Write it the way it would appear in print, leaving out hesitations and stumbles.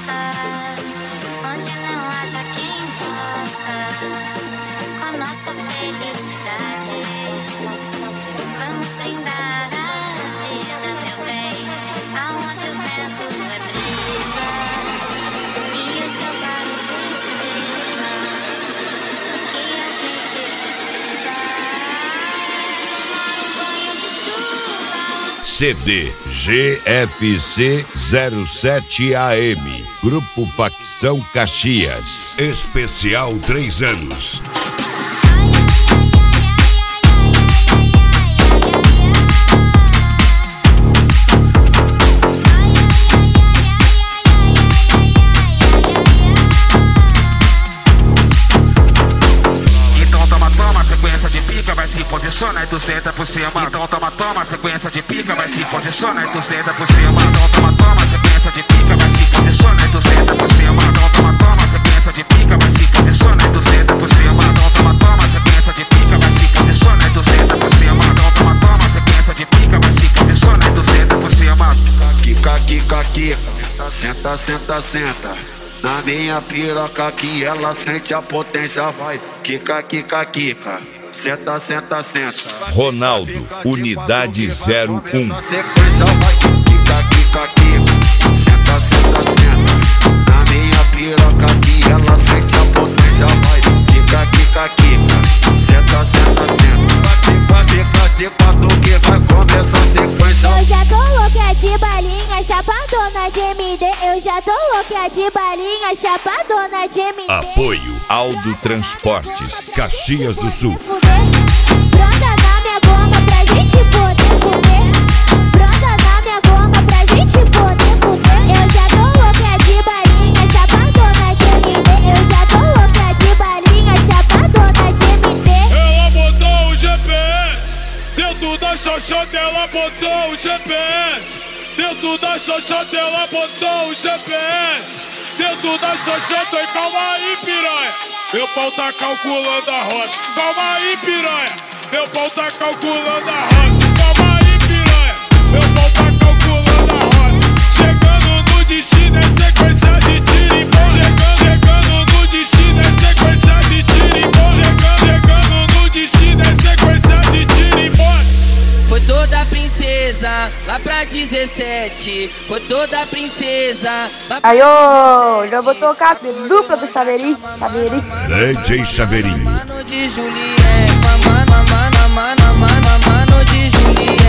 roça, onde não haja quem possa, com nossa felicidade, vamos brindar a vida, meu bem, aonde o vento é brisa e o céu claro de estrelas, que a gente precisa tomar um banho de chuva. CD GFC 07 AM, Grupo Facção Caxias, especial 3 anos. Posiciona e tu senta por cima. Então toma, sequência de pica, vai se posiciona e tu senta por cima. Então toma, sequência de pica, vai se posiciona e tu senta por cima. Então toma, sequência de pica, vai se posiciona e tu senta por cima. Então toma, sequência de pica, vai se posiciona e tu senta por cima. Então toma, sequência de pica, vai se posiciona e tu senta por cima. Kika, kika, kika, senta, senta, senta. Na minha piroca que ela sente a potência, vai. Kika, kika, kika. Senta, senta, senta. Ronaldo, Unidade 01. Sequência vai, kika, kika, kika. Senta, senta, senta. Na minha piroca que ela sente a potência, vai. Kika, kika, kika. Senta, senta, senta. Vai ficar de quatro que vai começar a sequência. Eu já tô louca de balinha, chapadona de MD. Eu já tô louca de balinha, chapadona de MD. Apoio Aldo Transportes, Caxias do Sul. Brota na minha goma pra gente poder fuder. Brota na minha goma pra gente poder fuder. Eu já tô louca de balinha, chapadona de MD. Eu já tô louca de balinha, chapadona de MD. Ela botou o GPS dentro da xoxota, ela botou o GPS dentro da xoxota, ela botou o GPS dentro da xoxota. E calma aí, piranha, meu pau tá calculando a rota. Calma aí, piranha, meu pau tá calculando a rota. Calma aí, piranha, meu pau tá calculando a rota. Chegando no destino é sequência de tiro e bola. Chegando no destino é sequência de tiro e bola. Chegando no destino é sequência de tiro e bola. Foi toda princesa lá pra 17. Foi toda princesa lá pra 17. Aí, ô, já vou tocar a dupla do Chaveirinho. DJ Chaveirinho. Mano de Juliette, mano de Juliette.